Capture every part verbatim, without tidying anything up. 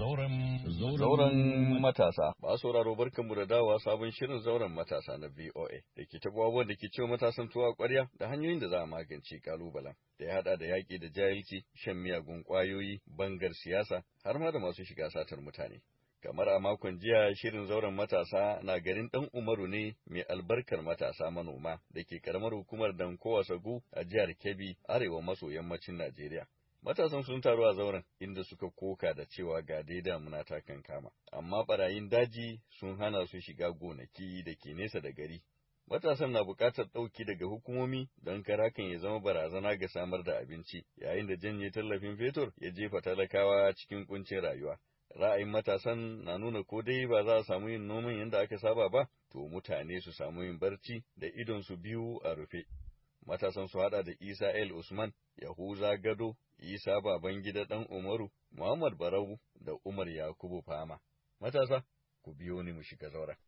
Zauren matasa. Ba sauraro barkanmu da dawa sabon shirin zauren matasa na V O A da ke taɓa abubuwan da ke cewa matasan tuwa ƙwarya da hanyoyin da za a magance ƙalubalen da ya haɗa da yaƙi da jahilci, shan miyagun ƙwayoyi, bangar siyasa har ma da masu shiga satar mutane. Kamar a makon jiya shirin zauren matasa na garin ɗan Umaru ne mai albarkar matasa manoma da ke ƙaramar hukumar Dankowa Sagu a jihar Kebbi, arewa maso yammacin Najeriya. Matasan sun taru a zauren inda suka koka da cewa ga dai damuna ta kankama, amma barayin daji sun hana su shiga gonaki da ke nesa da gari. Matasan na buƙatar ɗauki daga hukumomi don karakan ya zama barazana ga samar da abinci, yayin da janye tallafin fetur ya jefa talakawa cikin kuncin rayuwa. Ra'ayin matasan na nuna ko dai ba za a samu yin noman yadda aka saba ba, to mutane su samu yin barci da idon su biyu a rufe. Matasan su haɗa da Isa El Usman, Yahuza Gado, Isa Babangida ɗan Umaru, Muhammad Barau da Umar Yakubu Fama. Matasa, ku biyo ni mu shiga zauren.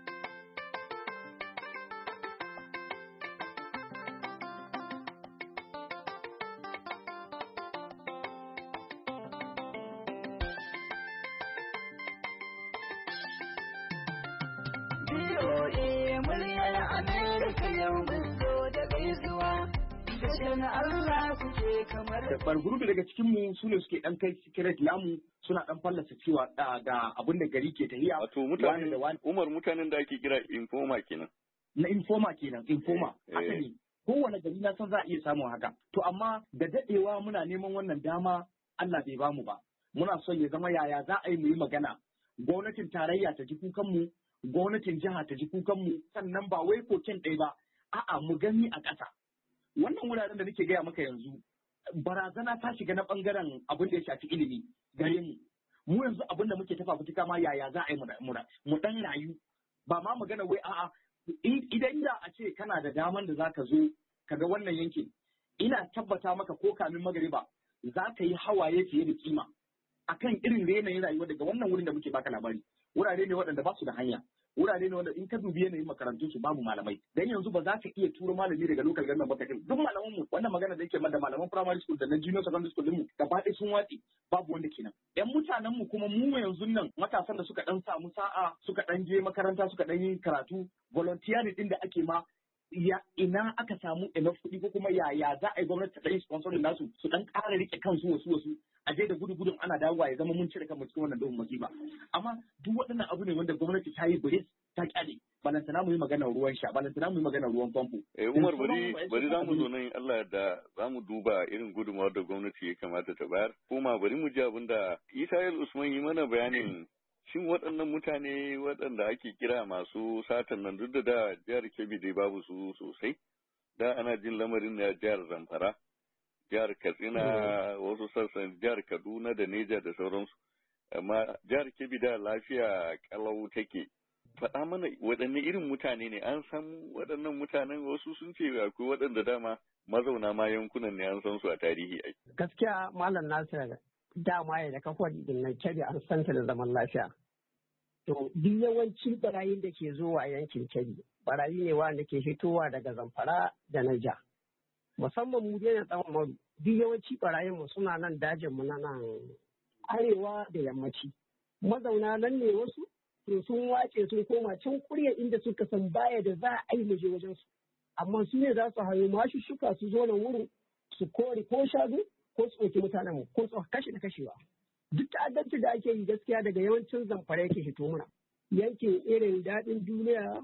B O A muryar Amerika yau mun zo da gaisuwa. Allah kuke kamar bar gurbi daga cikin mu su ne suke dan kai secret lamu suna dan fallasa cewa ga abin da gari ke tahiya. Wato mutanen Umar mutanen da ake kira informa kenan. Na informa kenan, informa. Haka ne. Kowane gari na san za a iya samun haka. To amma da dadewa muna neman wannan dama Allah bai bamu ba. Muna son ya zama yaya za a yi mu yi magana. Gwamnatin tarayya ta ji kukan mu, gwamnatin jiha ta ji kukan mu, sannan ba wai koken ɗaya ba, a'a mu gani a ƙasa. Wannan wuraren da nake gaya maka yanzu barazana ta shiga na bangaren abin da ya shafi ilimi gare mu mu yanzu abin da muke tafa fitika ma yaya za a yi mu dan rayu ba ma magana wai a'a idan da a ce kana da daman da zaka zo ka ga wannan yankin ina tabbata maka ko kamin magariba za ka yi hawaye fiye da kima akan irin yanayin rayuwa daga wannan wurin da muke baka labari wurare ne waɗanda ba su da hanya wurare ne wanda in ka dubi yanayin makarantun su babu malamai dan yanzu ba za ka iya turo malami daga local government ba kakin duk malaman mu wannan magana da yake da malaman primary school da na junior secondary school din mu gaba ɗaya sun watsi babu wanda kenan yan mutanen mu kuma mu yanzu nan matasan da suka dan samu sa'a suka dan je makaranta suka dan yi karatu volunteering din da ake ma ya ina aka samu enough kuɗi ko kuma yaya za a yi gwamnati ta ɗan sponsorin nasu su ɗan ƙara rike kansu wasu wasu a je da gudu gudun ana dawowa ya zama mun cire kanmu cikin wannan domin masifa amma duk waɗannan abu ne wanda gwamnati ta yi biris ta kyale balantana mu yi maganar ruwan sha balantana mu yi maganar ruwan famfo. Eh Umar bari bari za mu zo nan Allah da za mu duba irin gudunmawar da gwamnati ya kamata ta bayar kuma bari mu ji abin da Isa Usman yi mana bayanin shin waɗannan mutane waɗanda ake kira masu satan nan duk da da jihar Kebbi dai babu su sosai da ana jin lamarin da jihar Zamfara jihar Katsina wasu sassan jihar Kaduna da Neja da sauransu amma jihar Kebbi da lafiya kalau take faɗa mana waɗanne irin mutane ne an san waɗannan mutanen wasu sun ce akwai waɗanda dama mazauna ma yankunan ne an san su a tarihi ai gaskiya malam Nasir dama ya da kafa din nan Kebbi an santa da zaman lafiya to duk yawancin barayin da ke zuwa yankin Kebbi barayi ne wanda ke fitowa daga Zamfara da Niger musamman mu dai na tsawon maru duk yawanci barayin mu suna nan dajin mu na nan arewa da yammaci mazauna nan ne wasu to sun wace sun koma can kurya inda suka san baya da za a yi muje wajen su amma su ne za su hayo mashi shuka su zo nan wurin su kore ko shadu ko su ɗauki mutanen mu ko su kashe da kashewa duk ta'addanci da ake yi gaskiya daga yawancin Zamfara yake fito muna yankin irin daɗin duniya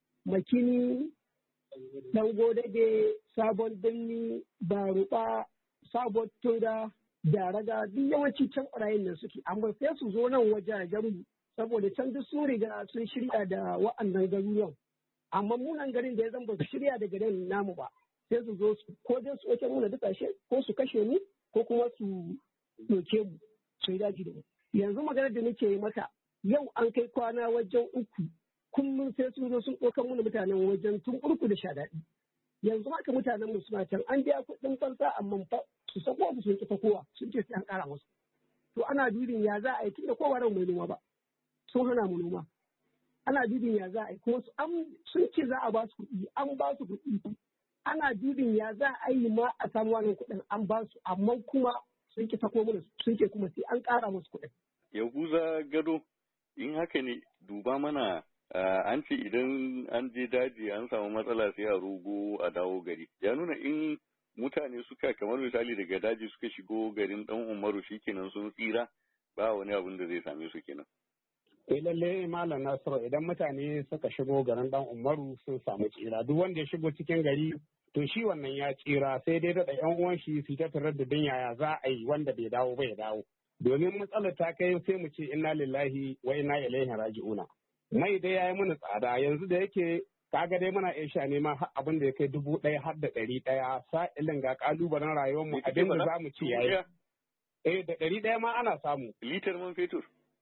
makini dango dage sabon birni baruba sabon toda da raga duk yawanci can ɓarayin nan suke amma sai su zo nan wajajen saboda can duk sun riga sun shirya da wa'annan garuruwan amma munan garin da ya zan ba su shirya da garin namu ba sai su zo ko dai su oke muna duka shi ko su kashe mu ko kuma su doke mu su yi daji da mu yanzu maganar da nake yi maka yau an kai kwana wajen uku kullum sai sun zo sun ɗaukar muna mutanen wajen tun uku da sha daɗi yanzu haka mutanen mu suna can an biya kuɗin fansa amma fa su sako su sun kita kowa sun ce sai an ƙara musu to ana dubin ya za a yi tunda kowa ran mai noma ba sun hana mu noma ana dubin ya za a yi kuma sun ce za a ba su kuɗi an ba su kuɗi ana dubin ya za a yi ma a samu wannan kuɗin an ba su amma kuma sun ki sako mana sun ce kuma sai an ƙara musu kuɗin. Yahuza Gado, in haka ne duba mana an ce idan an je daji an samu matsala sai a rugo a dawo gari. Ya nuna in mutane suka kamar misali daga daji suka shigo garin Dan Umaru shikenan sun tsira ba wani abin da zai same su kenan. Eh lalle Malam Nasiru idan mutane suka shigo garin Dan Umaru sun samu tsira duk wanda ya shigo cikin gari to shi wannan ya tsira sai dai da yan uwan shi su ta tarar da din yaya za a yi wanda bai dawo ba ya dawo. Domin matsalar ta kai sai mu ce inna lillahi wa inna ilaihi raji'una. Mai dai yayi mana tsada yanzu da yake kaga dai muna iya sha nema har abin da ya kai dubu ɗaya har da ɗari ɗaya sa'ilin ga kalubalen rayuwar mu abin da za mu ci yayi. Eh da ɗari ɗaya ma ana samu. Litar man fetur.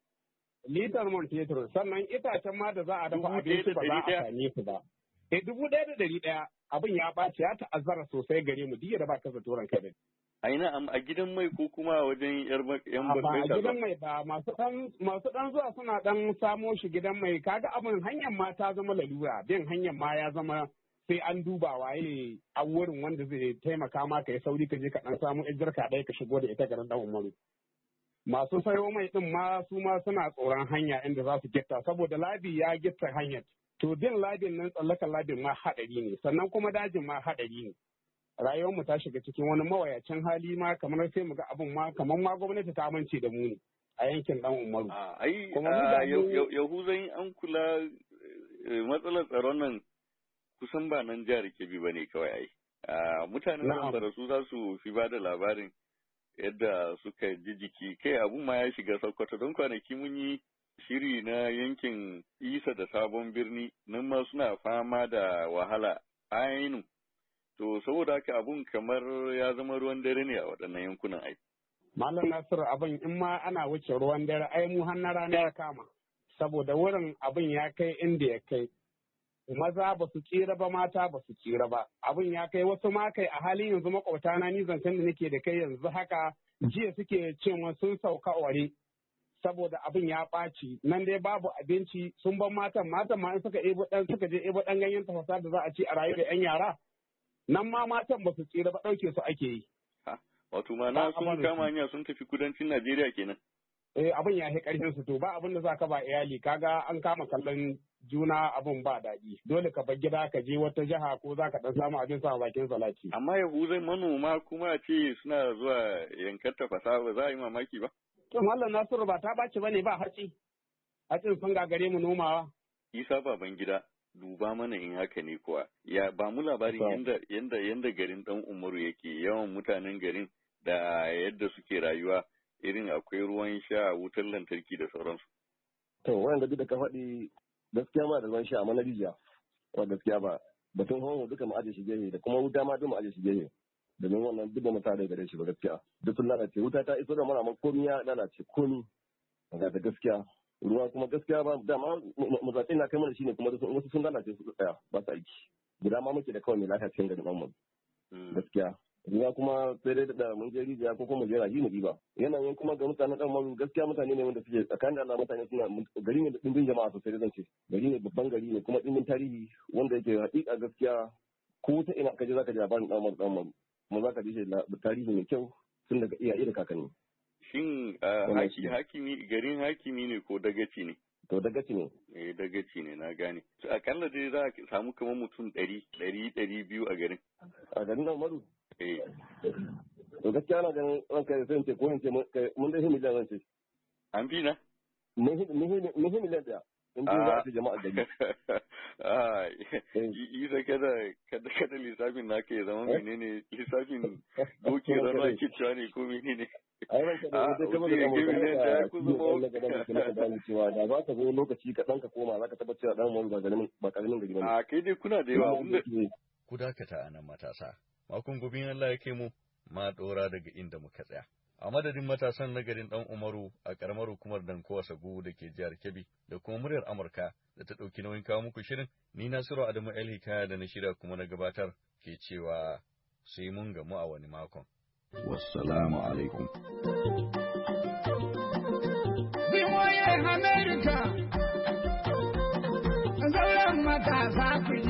Litar man fetur sannan itacen ma da za a dafa abinci ba za a same su ba. Eh dubu ɗaya da ɗari ɗaya abin ya ɓaci ya ta'azzara sosai gare mu diya da ba ka zatoran kai. A ina a gidan mai ko kuma a wajen yan babban a gidan mai ba masu dan masu dan zuwa suna dan samo shi gidan mai kaga abin hanyar ma ta zama lalura bin hanyar ma ya zama sai an duba waye a wurin wanda zai taimaka ma ka yi sauri ka je ka dan samu ijirka ɗaya ka shigo da ita garin Dan Umaru. Masu sayo mai din ma su ma suna tsoron hanya inda za su gitta saboda labi ya gitta hanyar. To bin labin nan tsallakan labin ma haɗari ne sannan kuma dajin ma haɗari ne. Rayuwarmu ta shiga cikin wani mawayacin hali ma kamar sai mu ga abin ma kamar ma gwamnati ta amince da mu ne a yankin Dan Umaru. Ai Yahuzan an kula matsalar tsaron nan kusan ba nan jihar Kebbi ba ne kawai ai. Mutanen nan da su za su fi ba da labarin yadda suka ji jiki kai abun ma ya shiga Sokoto don kwanaki mun yi shiri na yankin Isa da Sabon Birni nan ma suna fama da wahala ainihin. To saboda haka abun kamar ya zama ruwan dare ne a waɗannan yankunan ai. Malam Nasiru abin in ma ana wuce ruwan dare ai mu har na rana ya kama. Saboda wurin abin ya kai inda ya kai. Maza ba su tsira ba mata ba su tsira ba. Abin ya kai wasu ma kai a halin yanzu makwabta na ni zancen da nake da kai yanzu haka jiya suke cewa sun sauka ware. Saboda abin ya ɓaci nan dai babu abinci sun ban matan matan ma in suka ebo dan suka je ebo dan ganyen tafasa da za a ci a rayu da yan yara. Nan ma matan ba su tsira ba ɗauke su ake yi. Wato ma na sun kama hanya sun tafi kudancin Najeriya kenan. Eh abin ya ƙarfin su to ba abin da za ka ba iyali kaga an kama kallon juna abin ba daɗi. Dole ka bar gida ka je wata jiha ko za ka ɗan samu abin sa bakin salati. Amma Yahuzai manoma kuma ce suna zuwa yankar tafasa ba za a yi mamaki ba. To Mallam Nasiru ba ta ɓaci ba ne ba hatsi. Hatsin sun gagare mu nomawa. Isa baban gida. Duba mana in haka ne kuwa ya ba mu labarin yanda yanda yanda garin Dan Umaru yake yawan mutanen garin da yadda suke rayuwa irin akwai ruwan sha wutar lantarki da sauransu. To wanda duk da ka faɗi gaskiya ma da ruwan sha amma na rijiya ba gaskiya ba batun hawan duka mu aje shi gehe da kuma wuta ma duk mu aje shi gehe domin wannan duk ba mu tare gare shi ba gaskiya duk sun lalace wuta ta iso da mana amma komi ya lalace komi ga da gaskiya ruwa kuma gaskiya ba dama mazaɓin na kai mana shine kuma wasu sun lalace su tsaya ba su aiki guda ma muke da kawai mai lafiya cikin garin mu gaskiya ruwa kuma sai dai da mun je rijiya ko kuma mu je raji mu diba yanayin kuma ga mutanen dan maru gaskiya mutane ne wanda suke tsakanin Allah mutane suna gari ne da dimbin jama'a sosai da zance gari ne babban gari ne kuma dimbin tarihi wanda yake hakika gaskiya ko ta ina kaje zaka ji labarin dan maru dan maru kuma zaka ji tarihi mai kyau tun daga iyaye da kakanni. Shin hakimi garin hakimi ne ko dagaci ne? To dagaci ne. Eh dagaci ne na gane. Akalla dai za a samu kamar mutum ɗari, ɗari, ɗari biyu a garin. A garin nan maru? Eh. To gaskiya na ganin ranka da sai ce ko in ce mun dai miliyan zan ce. An fi na? Mun miliyan ɗaya. In ji za a ce jama'a gari. Ah, isa kada kada kada lissafin naka ya zama menene lissafin doki rana kicciya ne ko menene. A yi ranka da zai kama da damar da cewa da za ka zo lokaci kaɗan ka koma za ka tabbatar cewa ɗan wani ba ƙaramin gari ba ne. A kai dai kuna da yawa wanda. Ku dakata a nan matasa. Makon gobe Allah ya kai mu ma ɗora daga inda muka tsaya. A madadin matasan na garin Dan Umaru a ƙaramar hukumar Dankowa Sagu da ke jihar Kebbi da kuma muryar Amurka da ta ɗauki nauyin kawo muku shirin, ni Nasiru Adamu El Hikaya da na shirya kuma na gabatar ke cewa sai mun gamu a wani makon. Wassalamu alaikum. America, zauren matasa ku